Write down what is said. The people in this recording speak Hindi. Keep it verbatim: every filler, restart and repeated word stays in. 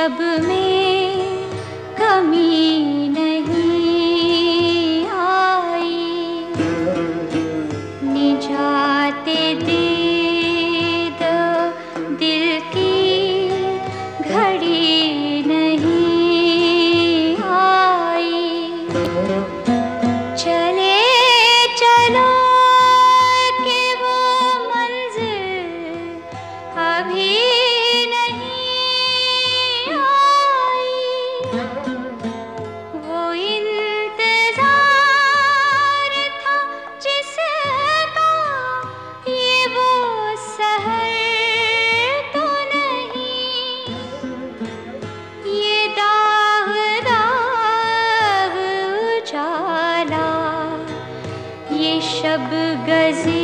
शब में कमी नहीं आई, निजाते दे दो दिल की घड़ी नहीं आई। चले चलो कि वो मंजिल अभी ये शब गज़ी